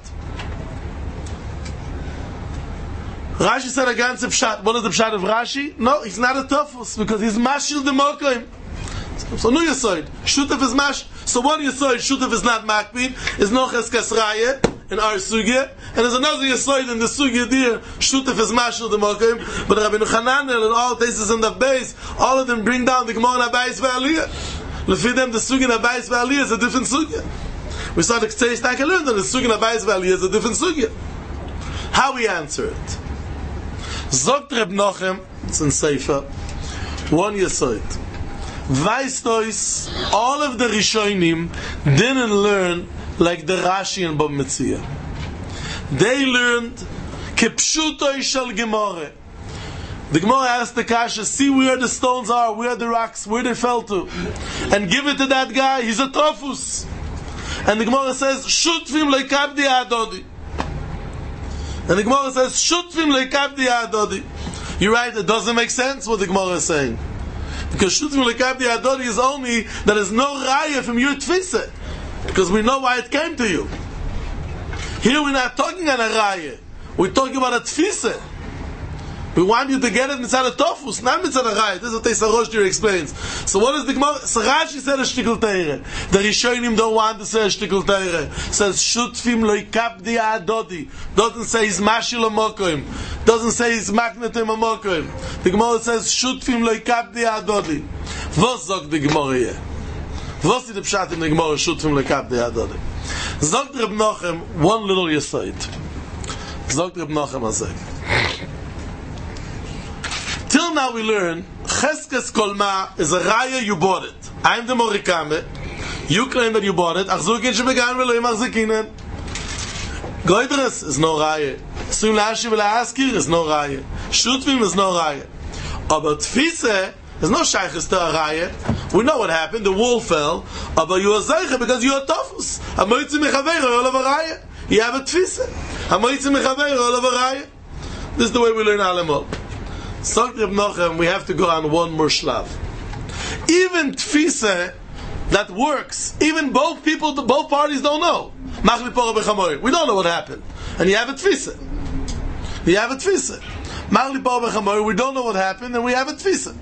Rashi said a ganze pshat. What is the pshat of Rashi? No, he's not a tofus, because he's mashil the mokoim. So no yisoid. Shutaf is mash. So one yisoid, Shutaf is not makbid, is no cheskas raya in our sugya, and there's another yisoid in the sugya there, Shutaf is mashal the mokim, but Rabbeinu Hanan and all places in the base, all of them bring down the Gemara and Abayis ve'Aliyah. Lefi them, the sugya and Abayis ve'Aliyah is a different sugya. We saw the Ktei Stak and learned that the sugya and Abayis ve'Aliyah is a different sugya. How we answer it? Zogt Reb Nochem, it's in Seifa, one yisoid. Vaistois, all of the Rishonim didn't learn like the Rashi and Bava Metzia. They learned Kepshutoi Shel Gemara. The Gemara asked the Kasha, see where the stones are, where the rocks, where they fell to, and give it to that guy. He's a tofus. And the Gemara says Shutvim Lekavdi Adodi. And the Gemara says Shutvim Lekavdi Adodi. You're right, it doesn't make sense what the Gemara is saying. Because Shutvim Lekavdi Adodi is only that is no raya from your tfisa. because we know why it came to you. Here we're not talking on a raya. We're talking about a tfisa. We want you to get it inside a tofus, not inside a raya. This is what Teisa Roshdir explains. So what is the Gemara? So Rashi said a shtickle teire. The Rishonim don't want to say a shtickle teire. Says shutfim loikap di adodi. Doesn't say he's mashil amokoim. Doesn't say he's magnetim amokoim. The Gemara says shutfim loikap di adodi. Vos zog the Gemara here? Vos is the pshat in the Gemara shutfim loikap di adodi? Zog Reb Nochem one little yesoid. Zog Reb Nochem azay. Till now we learn Cheskes Kolma is a raya, you bought it. I'm the Morikame. You claim that you bought it. Achzukin shebegan veloim achzikinen. Goydres is no raya. Suim la'ashi ve'la'askir is no raya. Shutvim is no raya. Aber Tfise is no shaykhis to a raya. We know what happened. The wall fell. Aber you are zeiche because you are tofus. Hamoitzi mechaveir all of a raya. You have a Tfise. Hamoitzi mechaveir all of a raya. This is the way we learn Alamot. Sagt Reb Nochem, we have to go on one more shlav. Even tfisa that works, even both people, both parties don't know. We don't know what happened, and you have a tfisa. You have a tfisa. We don't know what happened, and we have a tfisa.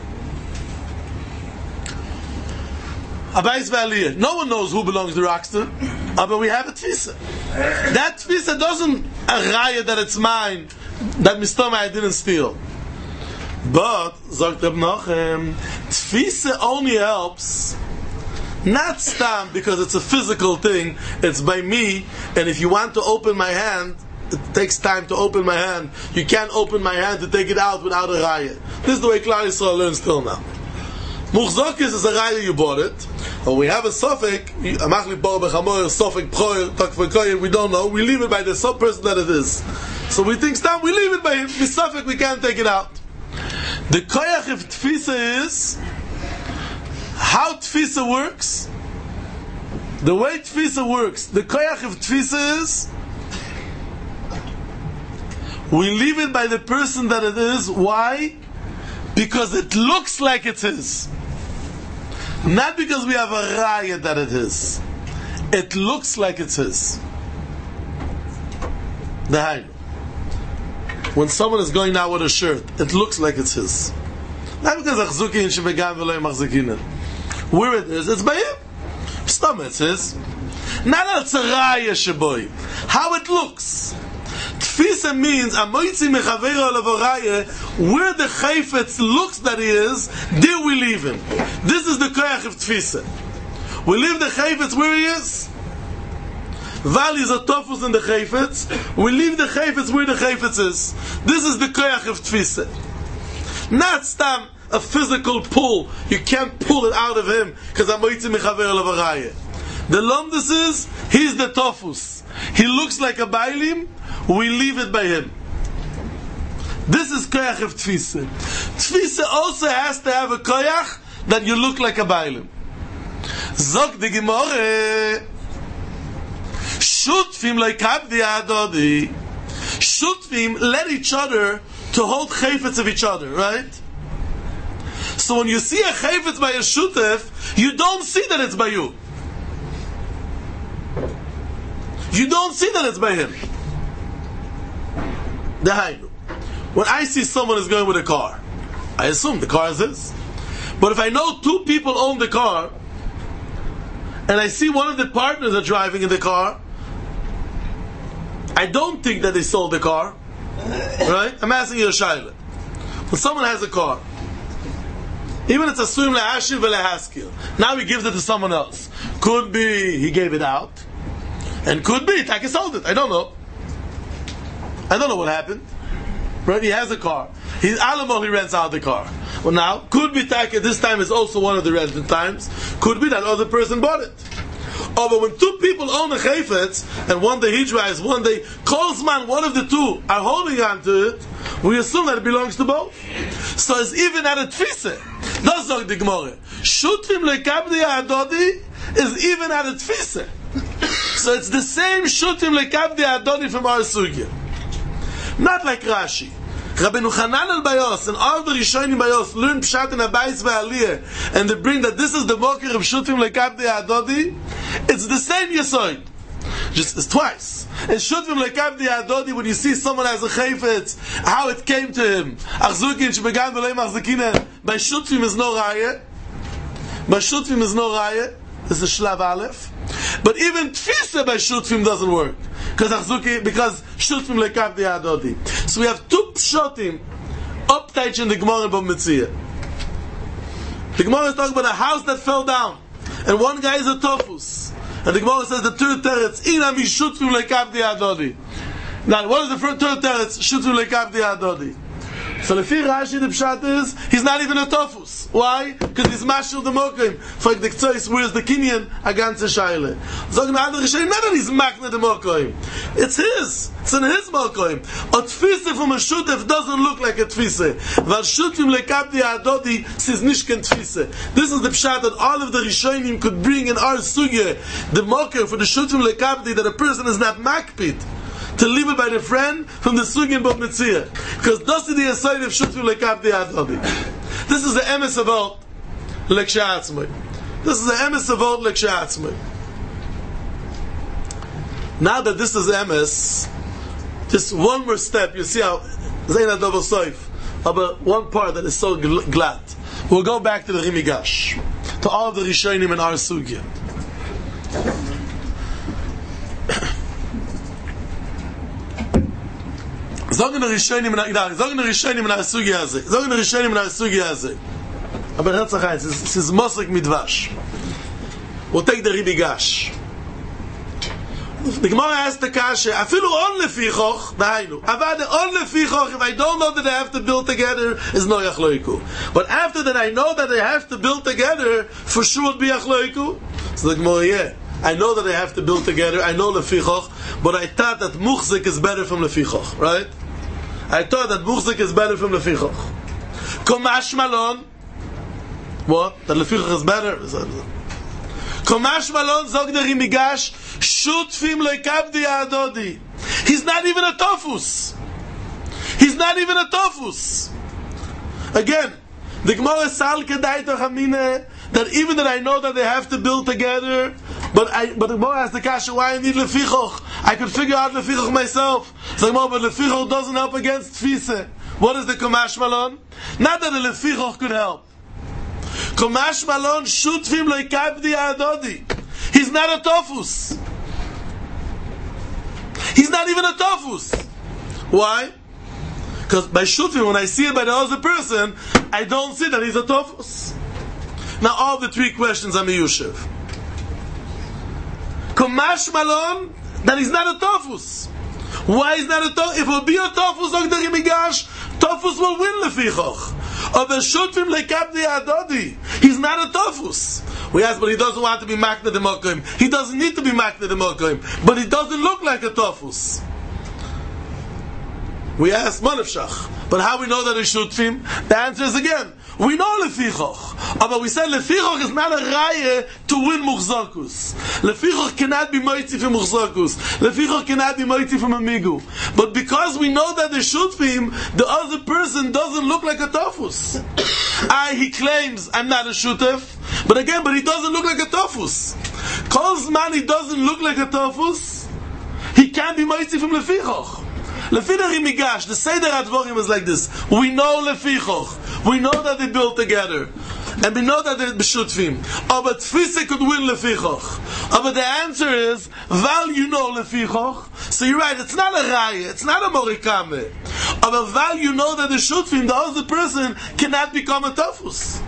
Abayis ve'aliyah. No one knows who belongs to Rockster, but we have a tfisa. That tfisa doesn't a raya that it's mine, that mistoma I didn't steal. But, sagt Reb Nochem, tfisa only helps not stam because it's a physical thing, it's by me, and if you want to open my hand, it takes time to open my hand. You can't open my hand to take it out without a raya. This is the way Klal Yisrael learns till now. Muchzokis is a raya, you bought it. But we have a sofek, amachli bo bechamor, sofek proyer, takvekoyer, we don't know. We leave it by the sub person that it is. So we think stam, we leave it by him. Misafek, we can't take it out. The koyach of tfisa is how tfisa works. The way tfisa works, the koyach of tfisa is we leave it by the person that it is. Why? Because it looks like it's his. Not because we have a raya that it is. It looks like it's his. The high. When someone is going out with a shirt, it looks like it's his. Not because achzukin shebegan veloim achzikinen. Where it is, it's by him. Stam, it's his. Not al tzaraya sheboy. How it looks. Tfisa means amoitzi mechaveiro alavaraya. Where the chayfetz looks that he is, there we leave him. This is the koyach of tfisa. We leave the chayfetz where he is. Valley is a tofus in the chayfetz. We leave the chayfetz where the chayfetz is. This is the koyach of tfisa. Not stam a physical pull. You can't pull it out of him because amoitzi mechaver lavaraya. The lomdus is he's the tofus. He looks like a bailim. We leave it by him. This is koyach of tfisa. Tfisa also has to have a koyach that you look like a bailim. Zok de Gemara. Shutfim loikabdi adodi. Shutfim let each other to hold chayfetz of each other, right? So when you see a chayfetz by a shutef, you don't see that it's by you. You don't see that it's by him. Dahainu. When I see someone is going with a car, I assume the car is his. But if I know two people own the car, and I see one of the partners are driving in the car, I don't think that they sold the car. Right? I'm asking you a shayla. When someone has a car, even it's a suim le'ashiv ve'lehaskil, now he gives it to someone else. Could be he gave it out, and could be Taki sold it. I don't know. I don't know what happened. Right? He has a car. He's Alamo, he rents out the car. Well, now, could be Taki, this time is also one of the rented times. Could be that other person bought it. Oh, but when two people own a chayfetz, and one day he drives, one day Kolzman, one of the two, are holding on to it, we assume that it belongs to both. So it's even at a tfisa. That's not the Gemara. Shutfim lekabdi adodi is even at a tfisa. So it's the same shutfim lekabdi adodi from our sugya. Not like Rashi. Rabbeinu Hanan al Bayos and all the Rishonim Bayos learn Pshat and Abayis ve'Aliyah, and they bring that this is the Moker of Shutvim lekavdi adodi. It's the same Yesod, just it's twice. And Shutvim lekavdi adodi, when you see someone has a chayfetz, how it came to him. Achzukin shebegan v'lei machzikina. By Shutvim is no raya. By Shutvim is no raya. This is Shlav Aleph. But even Tfisa by Shutvim doesn't work. Because Achzuki, because Shutvim lekavdi adodi. So we have two Pshotim uptight in the Gemara and B'Metzia. The Gemara is talking about a house that fell down. And one guy is a Tofus. And the Gemara says the third teretz, Ina mi Shutvim lekavdi adodi. Now, what is the first third teretz? Shutvim lekavdi adodi. So Lefi Rashi, the Pshat is, he's not even a Tofus. Why? Because he's Mashul the Mokim. For the Ktsois, where's the Kinyan? A ganze Shaila. So the other Rishonim, not that he's Makna the Mokim. It's his. It's in his Mokim. A Tfise from a Shutef doesn't look like a Tfise. Val Shutvim lekavdi adodi says Nishken Tfise. This is the Pshat that all of the Rishonim could bring in our Sugya, the Mokim for the Shutvim lekavdi, that a person is not Makpid to leave it by the friend from the Sugin Bob Mitzvah. Because this is the aside of Shutvim lekavdi adodi. This is the emes about Lekshatzmai. This is the emes about Lekshatzmai. Now that this is emes, just one more step, you see how Zaina Dovo Soif, about one part that is so glad. We'll go back to the Rimigash, to all of the Rishonim in our Sugya. Sagen the Rishonim in our Sagen the Rishonim in our Sugya Azeh. Sagen the Rishonim in our Sugya Azeh. Aber Herzach Heinz, this is Mosek Midvash. We'll take the Rimigash. The Gemara asks the Kasha, Afilu on lefichoch, dahainu. Avada on lefichoch, if I don't know that they have to build together, is no yachloiku. But after that I know that they have to build together, for sure it be yachloiku. So the Gemara, yeah, I know that they have to build together, I know lefichoch, but I thought that muchzik is better from lefichoch, right? I thought that muchzik is better from lefichoch. Komash malon, what? That lefichoch is better? Komash malon zog der Rimigash, Shutvim lekavdi adodi. He's not even a Tofus. He's not even a Tofus. Again, the Gemara sal kedai tochamine, that even that I know that they have to build together, but I but the Gemara asks the Kasha, why I need lefichoch? I could figure out lefichoch myself. So the Gemara, but lefichoch doesn't help against tfise. What is the Komash malon? Not that the lefichoch could help. Komash malon shutvim lekavdi adodi. He's not a Tofus. He's not even a Tofus. Why? Because by Shutvim, when I see it by the other person, I don't see that he's a Tofus. Now all the three questions are Miyushev. Komash malon, that he's not a Tofus. Why is not a Tofus? If it will be a Tofus, Tofus will win lefichoch. Of a Shutvim lekavdi adodi. He's not a Tofus. We ask, but he doesn't want to be makna the mokim. He doesn't need to be makna the mokim. But he doesn't look like a Tofus. We ask, Manavshach. But how we know that it's Shutvim? The answer is again, we know lefichoch. But we said lefichoch is not a raya to win muchzakus. Lefichoch cannot be moitzi from muchzakus. Lefichoch cannot be moitzi from amigu. But because we know that the Shutvim, the other person doesn't look like a Tofus. I, he claims, I'm not a Shutef. But again, but he doesnn't look like a Tofus. Kolzman, he doesn't look like a Tofus. He can't be moitzi from lefichoch. Lefi the Rimigash, the Seder Advorim is like this. We know lefichoch. We know that they built together. And we know that they're b'shutvim. Oh, but Tfise could win lefichoch. Oh, but the answer is, Val you know lefichoch. So you're right, it's not a raya, it's not a morikame. Oh, but Val you know that the shutvim, the other person, cannot become a Tofus.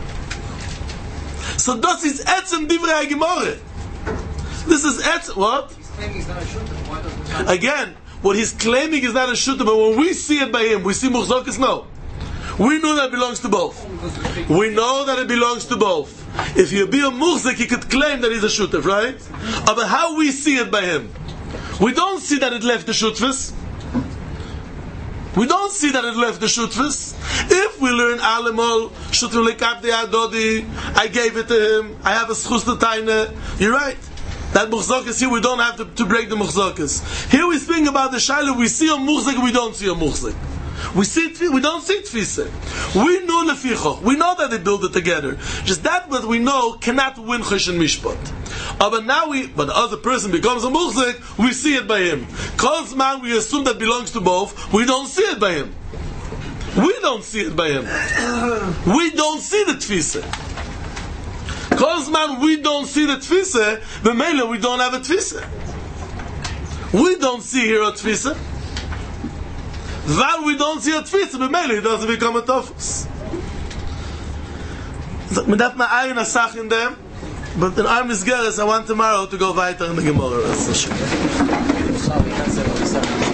So this is etzem divrei HaGemorah. This is etzem, what? He's claiming he's not a shooter. Why doesn't Again, what he's claiming is not a shooter, but when we see it by him, we see muchzokis, no. We know that it belongs to both. We know that it belongs to both. If you be a muchzik, he could claim that he's a shooter, right? But how we see it by him? We don't see that it left the shutfis. We don't see that it left the shutfis. If we learn alemol, shutfim lekavdi adodi, I gave it to him, I have a schus to taine, you're right. That muchzokis here, we don't have to, to break the muchzokis. Here we speak about the shaila, we see a muchzik, we don't see a muchzik. We see it, we don't see tfisa. We know lefichoch. We know that they build it together. Just that what we know cannot win choshen mishpat. Uh, but now we, but the other person becomes a muchzik, we see it by him. Cause man, we assume that belongs to both. We don't see it by him. We don't see it by him. We don't see the tfisa. Cause man, we don't see the tfisa. B'meila, we don't have a tfisa. We don't see here a tfisa. While we don't see a tfisa, b'meila, it doesn't become a tofus. So, we have my iron asach in them, but in our misgeres, I want tomorrow to go weiter in the Gemara.